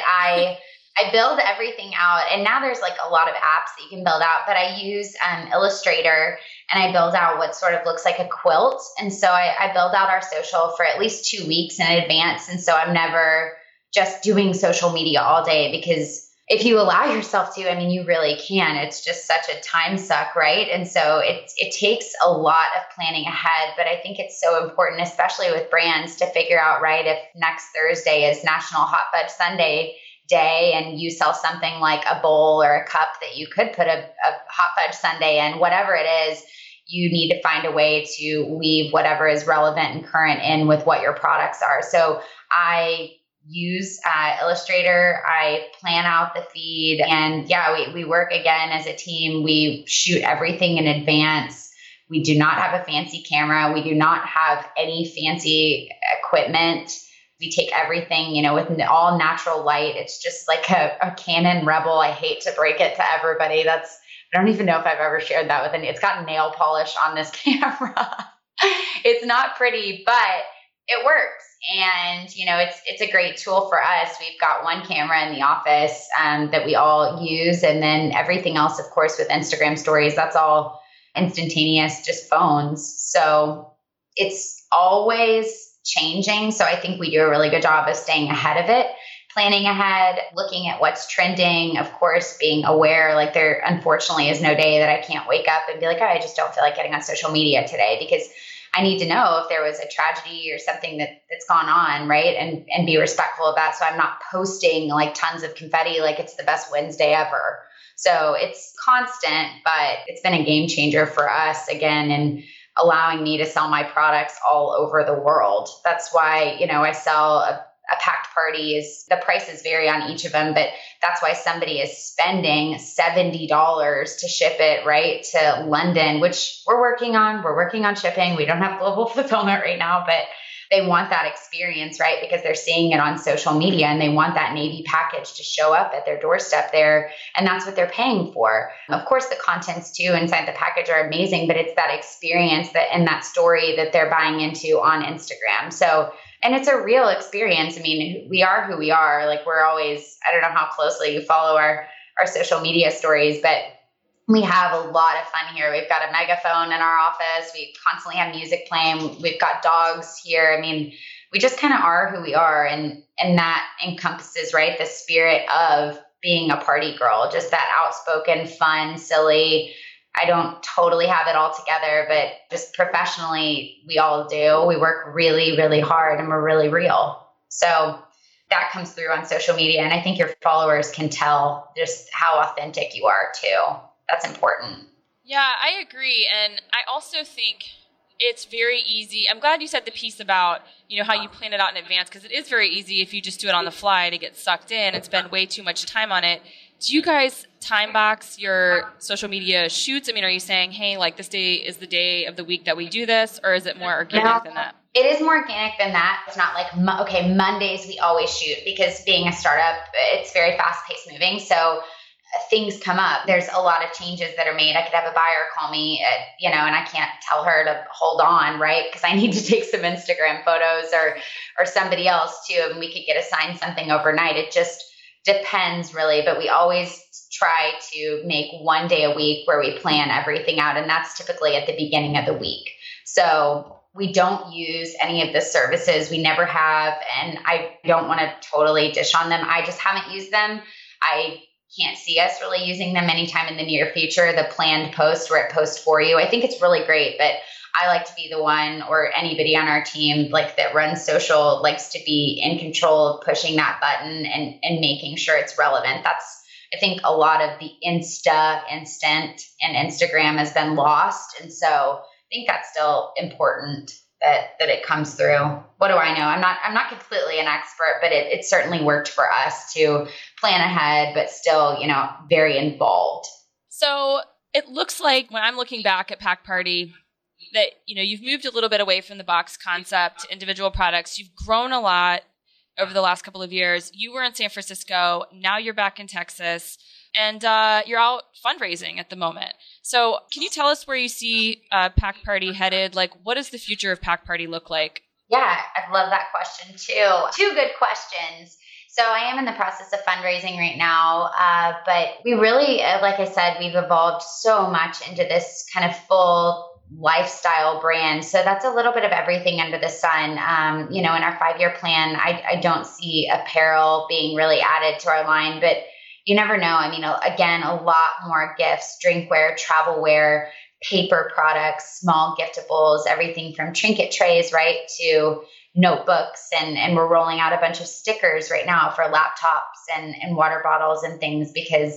I build everything out, and now there's like a lot of apps that you can build out, but I use Illustrator, and I build out what sort of looks like a quilt. And so I build out our social for at least 2 weeks in advance. And so I'm never just doing social media all day, because if you allow yourself to, I mean, you really can. It's just such a time suck, right? And so it takes a lot of planning ahead, but I think it's so important, especially with brands, to figure out, right, if next Thursday is National Hot Fudge Sunday day and you sell something like a bowl or a cup that you could put a hot fudge sundae in, whatever it is, you need to find a way to weave whatever is relevant and current in with what your products are. So I use Illustrator. I plan out the feed, and we work again as a team. We shoot everything in advance. We do not have a fancy camera. We do not have any fancy equipment. We take everything, with all natural light. It's just like a Canon Rebel. I hate to break it to everybody. I don't even know if I've ever shared that with it's got nail polish on this camera. It's not pretty, but it works. And, it's a great tool for us. We've got one camera in the office that we all use. And then everything else, of course, with Instagram stories, that's all instantaneous, just phones. So it's always changing. So I think we do a really good job of staying ahead of it, planning ahead, looking at what's trending, of course, being aware. Like, there unfortunately is no day that I can't wake up and be like, oh, I just don't feel like getting on social media today, because I need to know if there was a tragedy or something that's gone on, right? And be respectful of that. So I'm not posting like tons of confetti like it's the best Wednesday ever. So it's constant, but it's been a game changer for us, again, in allowing me to sell my products all over the world. That's why, I sell a packed party. The prices vary on each of them, but that's why somebody is spending $70 to ship it right to London, which we're working on. We're working on shipping. We don't have global fulfillment right now, but they want that experience, right? Because they're seeing it on social media and they want that Navy package to show up at their doorstep there. And that's what they're paying for. Of course, the contents too inside the package are amazing, but it's that experience and that story that they're buying into on Instagram. And it's a real experience. I mean, we are who we are. Like, we're always, I don't know how closely you follow our social media stories, but we have a lot of fun here. We've got a megaphone in our office. We constantly have music playing. We've got dogs here. I mean, we just kind of are who we are. And that encompasses, right, the spirit of being a party girl, just that outspoken, fun, silly. I don't totally have it all together, but just professionally, we all do. We work really, really hard and we're really real. So that comes through on social media. And I think your followers can tell just how authentic you are too. That's important. Yeah, I agree. And I also think it's very easy. I'm glad you said the piece about, how you plan it out in advance, because it is very easy if you just do it on the fly to get sucked in and spend way too much time on it. Do you guys time box your social media shoots? I mean, are you saying, hey, like this day is the day of the week that we do this, or is it more organic than that? It is more organic than that. It's not like, Mondays we always shoot, because being a startup, it's very fast-paced moving. So things come up. There's a lot of changes that are made. I could have a buyer call me, and I can't tell her to hold on, right? Because I need to take some Instagram photos or somebody else too, and we could get assigned something overnight. It just depends really, but we always try to make one day a week where we plan everything out. And that's typically at the beginning of the week. So we don't use any of the services. We never have. And I don't want to totally dish on them. I just haven't used them. I can't see us really using them anytime in the near future. The planned post where it posts for you, I think it's really great, but I like to be the one, or anybody on our team like that runs social likes to be in control of pushing that button and making sure it's relevant. That's, I think, a lot of the instant and Instagram has been lost. And so I think that's still important that it comes through. What do I know? I'm not completely an expert, but it certainly worked for us to plan ahead, but still, very involved. So it looks like when I'm looking back at Pack Party that, you've moved a little bit away from the box concept, individual products. You've grown a lot over the last couple of years. You were in San Francisco. Now you're back in Texas. And you're out fundraising at the moment. So can you tell us where you see Pack Party headed? Like, what does the future of Pack Party look like? Yeah, I love that question too. Two good questions. So I am in the process of fundraising right now, but we really, like I said, we've evolved so much into this kind of full lifestyle brand. So that's a little bit of everything under the sun. In our 5-year plan, I don't see apparel being really added to our line, but you never know. I mean, again, a lot more gifts, drinkware, travelware, paper products, small giftables, everything from trinket trays, right, to notebooks. And we're rolling out a bunch of stickers right now for laptops and water bottles and things, because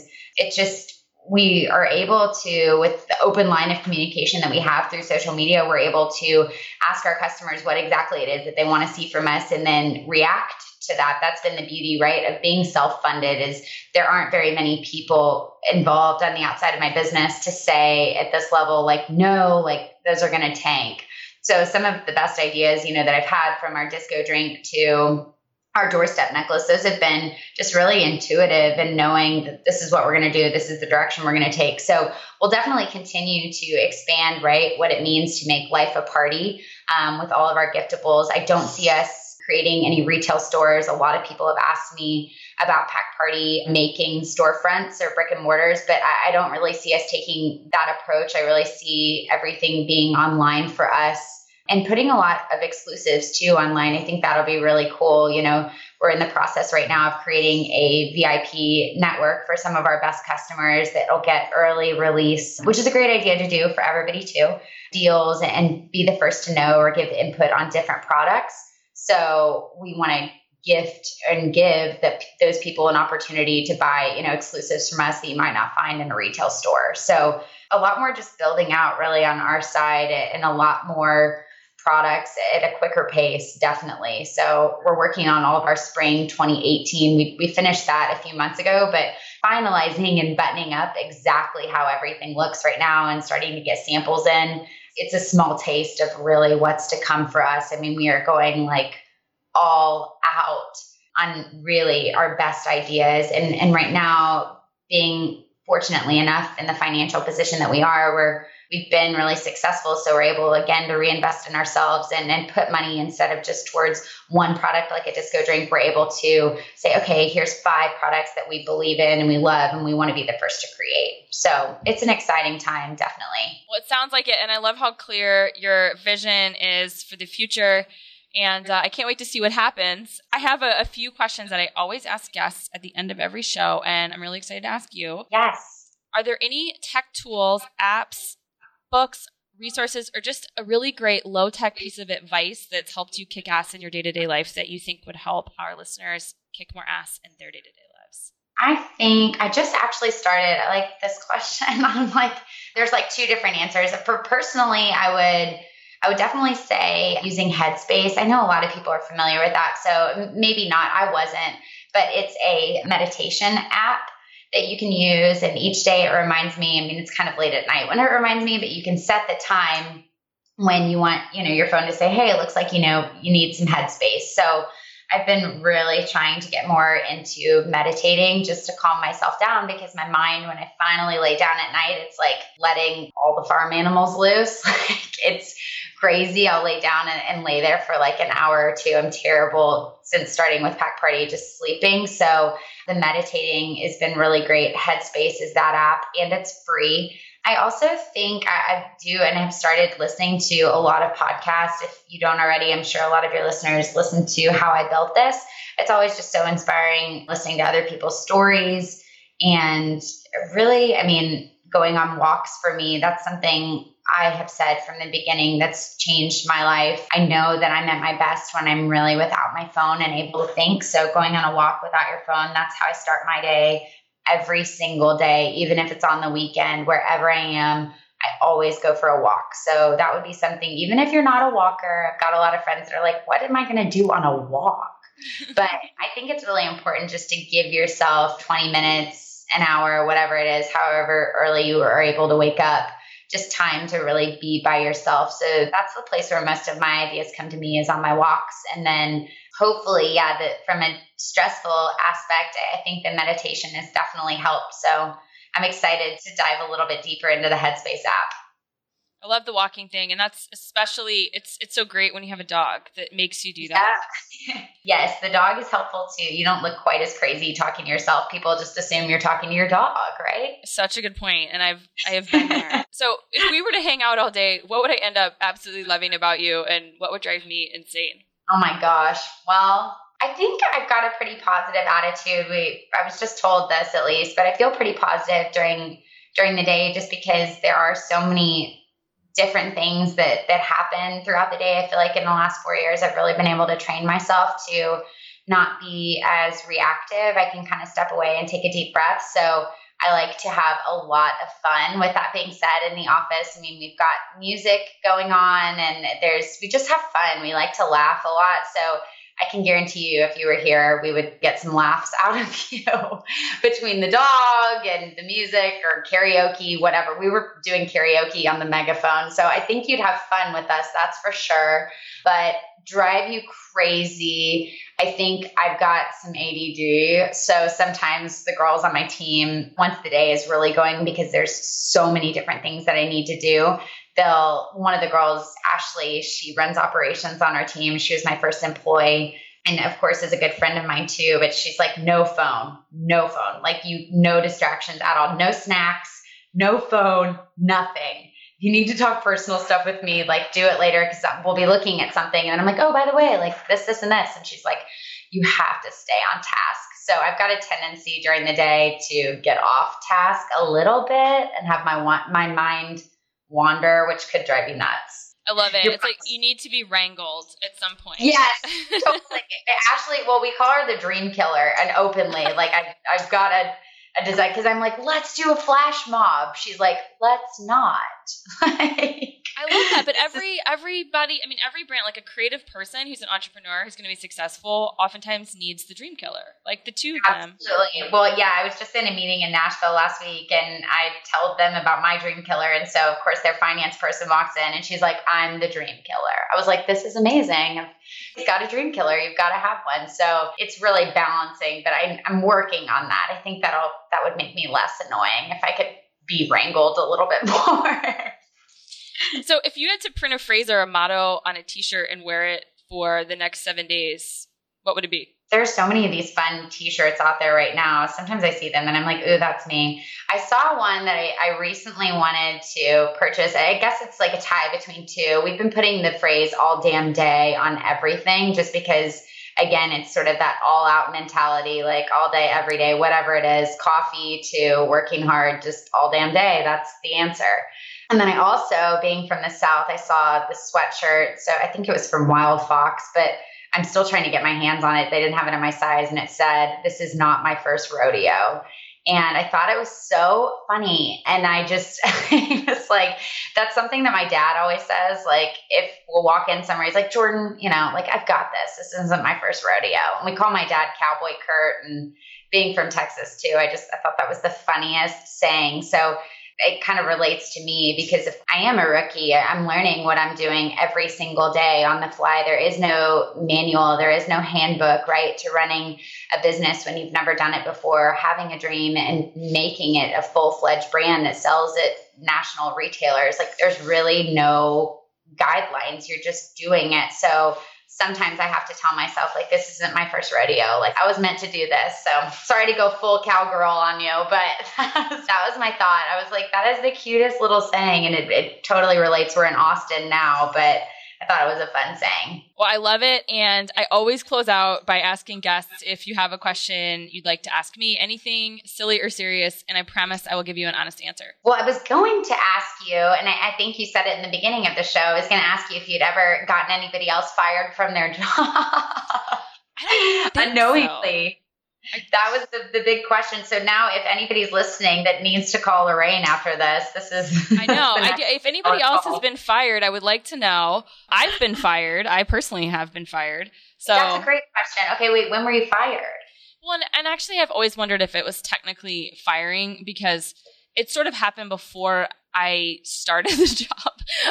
we are able to, with the open line of communication that we have through social media, we're able to ask our customers what exactly it is that they want to see from us and then react to that. That's been the beauty, right, of being self-funded, is there aren't very many people involved on the outside of my business to say at this level, like, no, like those are going to tank. So some of the best ideas, that I've had, from our disco drink to our doorstep necklace, those have been just really intuitive and knowing that this is what we're going to do. This is the direction we're going to take. So we'll definitely continue to expand, right, what it means to make life a party with all of our giftables. I don't see us creating any retail stores. A lot of people have asked me about Pack Party making storefronts or brick and mortars, but I don't really see us taking that approach. I really see everything being online for us, and putting a lot of exclusives too online. I think that'll be really cool. We're in the process right now of creating a VIP network for some of our best customers that'll get early release, which is a great idea to do for everybody too. Deals and be the first to know or give input on different products. So we want to gift and give those people an opportunity to buy, exclusives from us that you might not find in a retail store. So a lot more just building out really on our side, and a lot more products at a quicker pace, definitely. So we're working on all of our spring 2018. We finished that a few months ago, but finalizing and buttoning up exactly how everything looks right now and starting to get samples in. It's a small taste of really what's to come for us. I mean, we are going like all out on really our best ideas. And right now, being fortunately enough in the financial position that we are, we've been really successful. So we're able, again, to reinvest in ourselves and put money, instead of just towards one product like a disco drink. We're able to say, okay, here's 5 products that we believe in and we love, and we want to be the first to create. So it's an exciting time, definitely. Well, it sounds like it. And I love how clear your vision is for the future. And I can't wait to see what happens. I have a few questions that I always ask guests at the end of every show, and I'm really excited to ask you. Yes. Are there any tech tools, apps, books, resources, or just a really great low-tech piece of advice that's helped you kick ass in your day-to-day life that you think would help our listeners kick more ass in their day-to-day lives? I think I just actually started, I like this question. I'm like, there's like 2 different answers. For personally, I would definitely say using Headspace. I know a lot of people are familiar with that, so maybe not. I wasn't, but it's a meditation app that you can use. And each day it reminds me, I mean, it's kind of late at night when it reminds me, but you can set the time when you want, your phone to say, hey, it looks like, you need some Headspace. So I've been really trying to get more into meditating just to calm myself down, because my mind, when I finally lay down at night, it's like letting all the farm animals loose. Like, it's crazy. I'll lay down and lay there for like an hour or 2. I'm terrible since starting with Pack Party, just sleeping. So the meditating has been really great. Headspace is that app, and it's free. I also think I do and have started listening to a lot of podcasts. If you don't already, I'm sure a lot of your listeners listen to How I Built This. It's always just so inspiring listening to other people's stories. And really, I mean, going on walks for me, that's something I have said from the beginning that's changed my life. I know that I'm at my best when I'm really without my phone and able to think. So going on a walk without your phone, that's how I start my day. Every single day, even if it's on the weekend, wherever I am, I always go for a walk. So that would be something, even if you're not a walker. I've got a lot of friends that are like, what am I going to do on a walk? But I think it's really important just to give yourself 20 minutes, an hour, whatever it is, however early you are able to wake up, just time to really be by yourself. So that's the place where most of my ideas come to me, is on my walks. And then hopefully, that from a stressful aspect, I think the meditation has definitely helped. So I'm excited to dive a little bit deeper into the Headspace app. I love the walking thing. And that's especially, it's so great when you have a dog that makes you do that. Yeah. Yes, the dog is helpful too. You don't look quite as crazy talking to yourself. People just assume you're talking to your dog, right? Such a good point. And I have been there. So if we were to hang out all day, what would I end up absolutely loving about you? And what would drive me insane? Oh my gosh. Well, I think I've got a pretty positive attitude. I was just told this at least, but I feel pretty positive during the day just because there are so many different things that happen throughout the day. I feel like in the last 4 years, I've really been able to train myself to not be as reactive. I can kind of step away and take a deep breath. So I like to have a lot of fun. With that being said, in the office, I mean, we've got music going on and we just have fun. We like to laugh a lot. So I can guarantee you, if you were here, we would get some laughs out of you between the dog and the music or karaoke, whatever. We were doing karaoke on the megaphone. So I think you'd have fun with us. That's for sure. But drive you crazy. I think I've got some ADD. So sometimes the girls on my team, once the day is really going, because there's so many different things that I need to do, one of the girls, Ashley, she runs operations on our team. She was my first employee and of course is a good friend of mine too, but she's like, no phone, like no distractions at all, no snacks, no phone, nothing. You need to talk personal stuff with me, like do it later because we'll be looking at something. And I'm like, oh, by the way, like this, and this. And she's like, you have to stay on task. So I've got a tendency during the day to get off task a little bit and have my mind wander, which could drive you nuts. I love it. It's like you need to be wrangled at some point. Yes, totally. Ashley, well, we call her the dream killer, and openly, like I've got a design because I'm like, let's do a flash mob. She's like, let's not. I love that. But everybody, I mean, every brand, like a creative person who's an entrepreneur who's going to be successful, oftentimes needs the dream killer. Like the two of them. Absolutely. Well, yeah, I was just in a meeting in Nashville last week and I told them about my dream killer. And so, of course, their finance person walks in and she's like, I'm the dream killer. I was like, this is amazing. You've got a dream killer. You've got to have one. So it's really balancing, but I'm working on that. I think that would make me less annoying if I could be wrangled a little bit more. So if you had to print a phrase or a motto on a t-shirt and wear it for the next 7 days, what would it be? There's so many of these fun t-shirts out there right now. Sometimes I see them and I'm like, ooh, that's me. I saw one that I recently wanted to purchase. I guess it's like a tie between two. We've been putting the phrase all damn day on everything just because, again, it's sort of that all out mentality, like all day, every day, whatever it is, coffee to working hard, just all damn day. That's the answer. And then I also, being from the South, I saw the sweatshirt. So I think it was from Wild Fox, but I'm still trying to get my hands on it. They didn't have it in my size. And it said, this is not my first rodeo. And I thought it was so funny. And I just, it was like, that's something that my dad always says. Like, if we'll walk in somewhere, he's like, Jordan, like, I've got this. This isn't my first rodeo. And we call my dad Cowboy Kurt. And being from Texas too, I thought that was the funniest saying. So it kind of relates to me because if I am a rookie, I'm learning what I'm doing every single day on the fly. There is no manual. There is no handbook, right, to running a business when you've never done it before, having a dream and making it a full-fledged brand that sells at national retailers. Like there's really no guidelines. You're just doing it. So sometimes I have to tell myself, like, this isn't my first rodeo. Like, I was meant to do this. So sorry to go full cowgirl on you, but that was my thought. I was like, that is the cutest little saying. And it totally relates. We're in Austin now, but I thought it was a fun saying. Well, I love it. And I always close out by asking guests if you have a question you'd like to ask me, anything silly or serious, and I promise I will give you an honest answer. Well, I was going to ask you, and I think you said it in the beginning of the show, I was going to ask you if you'd ever gotten anybody else fired from their job. I don't think unknowingly. So. That was the big question. So now if anybody's listening that needs to call Lorraine after this is... I know. If anybody else has been fired, I would like to know. I've been fired. I personally have been fired. So that's a great question. Okay, wait, when were you fired? Well, and actually I've always wondered if it was technically firing because it sort of happened before I started the job.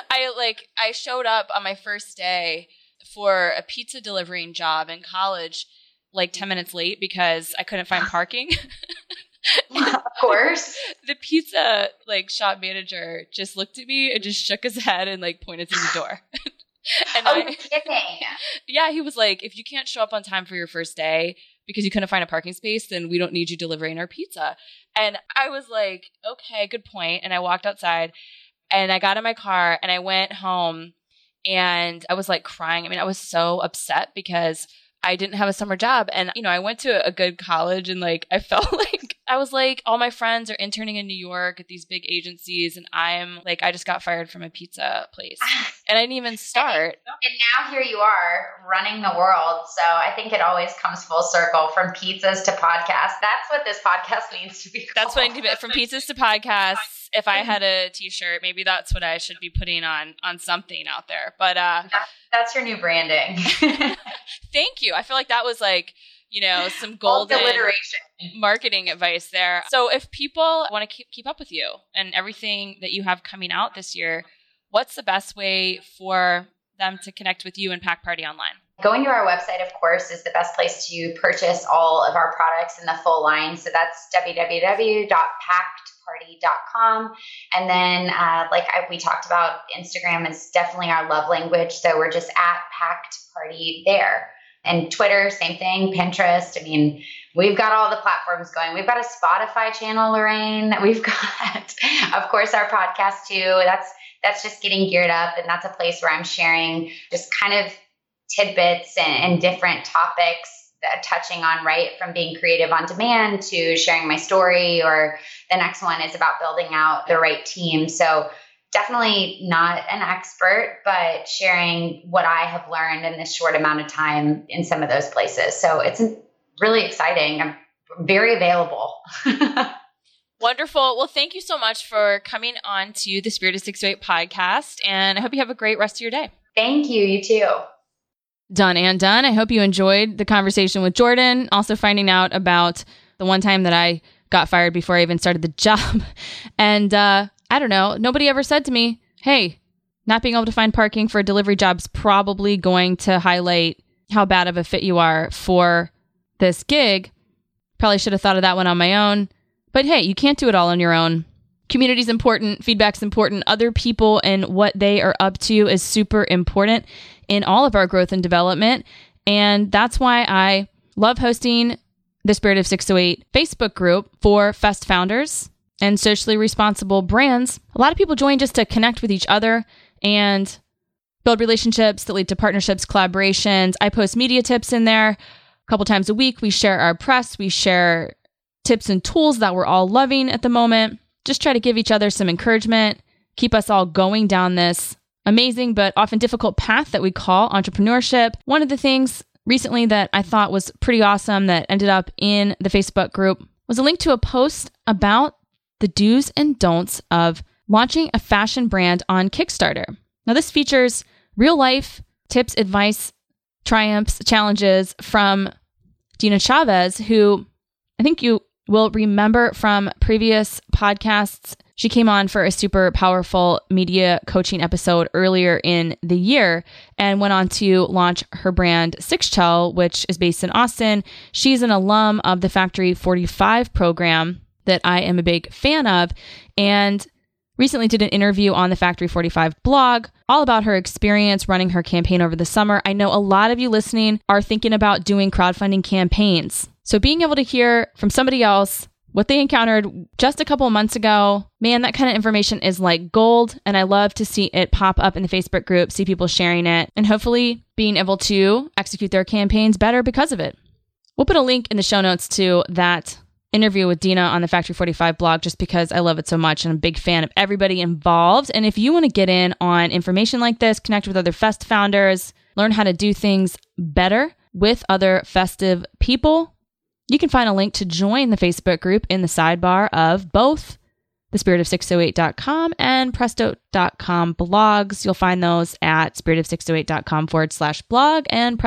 I showed up on my first day for a pizza delivering job in college like 10 minutes late because I couldn't find parking. course. The pizza shop manager just looked at me and just shook his head and pointed to the door. And you're kidding. Yeah, he was like, if you can't show up on time for your first day because you couldn't find a parking space, then we don't need you delivering our pizza. And I was like, okay, good point. And I walked outside and I got in my car and I went home and I was crying. I mean, I was so upset because I didn't have a summer job. And, I went to a good college and I felt I was all my friends are interning in New York at these big agencies. And I'm I just got fired from a pizza place and I didn't even start. And now here you are running the world. So I think it always comes full circle from pizzas to podcasts. That's what this podcast needs to be called. That's what I need to be. From pizzas to podcasts. If I had a t-shirt, maybe that's what I should be putting on something out there. But that's your new branding. Thank you. I feel like that was some golden alliteration marketing advice there. So if people want to keep up with you and everything that you have coming out this year, what's the best way for them to connect with you and Pack Party online? Going to our website, of course, is the best place to purchase all of our products in the full line. So that's www.packedparty.com. And then, we talked about, Instagram is definitely our love language. So we're just at Packed Party there. And Twitter, same thing. Pinterest. I mean, we've got all the platforms going. We've got a Spotify channel, Lorraine. We've got, of course, our podcast too. That's just getting geared up. And that's a place where I'm sharing just kind of tidbits and different topics that touching on, right, from being creative on demand to sharing my story, or the next one is about building out the right team. So definitely not an expert, but sharing what I have learned in this short amount of time in some of those places. So it's really exciting. I'm very available. Wonderful. Well, thank you so much for coming on to the Spirit of 608 podcast. And I hope you have a great rest of your day. Thank you. You too. Done and done. I hope you enjoyed the conversation with Jordan. Also finding out about the one time that I got fired before I even started the job. And I don't know, nobody ever said to me, hey, not being able to find parking for a delivery job's probably going to highlight how bad of a fit you are for this gig. Probably should have thought of that one on my own. But hey, you can't do it all on your own. Community's important. Feedback's important. Other people and what they are up to is super important in all of our growth and development. And that's why I love hosting the Spirit of 608 Facebook group for Fest founders and socially responsible brands. A lot of people join just to connect with each other and build relationships that lead to partnerships, collaborations. I post media tips in there a couple times a week. We share our press. We share tips and tools that we're all loving at the moment. Just try to give each other some encouragement, keep us all going down this amazing but often difficult path that we call entrepreneurship. One of the things recently that I thought was pretty awesome that ended up in the Facebook group was a link to a post about the do's and don'ts of launching a fashion brand on Kickstarter. Now, this features real life tips, advice, triumphs, challenges from Dina Chavez, who I think you will remember from previous podcasts. She came on for a super powerful media coaching episode earlier in the year and went on to launch her brand Sixchel, which is based in Austin. She's an alum of the Factory 45 program that I am a big fan of, and recently did an interview on the Factory 45 blog all about her experience running her campaign over the summer. I know a lot of you listening are thinking about doing crowdfunding campaigns. So being able to hear from somebody else what they encountered just a couple of months ago, man, that kind of information is like gold. And I love to see it pop up in the Facebook group, see people sharing it, and hopefully being able to execute their campaigns better because of it. We'll put a link in the show notes to that interview with Dina on the Factory 45 blog, just because I love it so much and I'm a big fan of everybody involved. And if you want to get in on information like this, connect with other Fest founders, learn how to do things better with other festive people, you can find a link to join the Facebook group in the sidebar of both thespiritofsix08.com and prestope.com blogs. You'll find those at spiritofsix08.com/blog and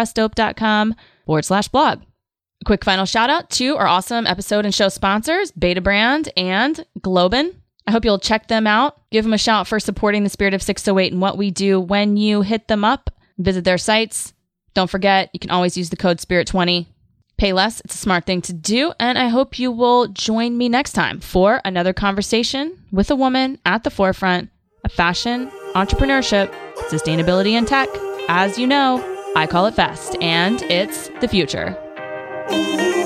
prestope.com/blog. A quick final shout out to our awesome episode and show sponsors, Betabrand and Globin. I hope you'll check them out. Give them a shout for supporting the Spirit of 608 and what we do when you hit them up. Visit their sites. Don't forget, you can always use the code SPIRIT20 Pay less, it's a smart thing to do, and I hope you will join me next time for another conversation with a woman at the forefront of fashion, entrepreneurship, sustainability, and tech. As you know, I call it fast, and it's the future.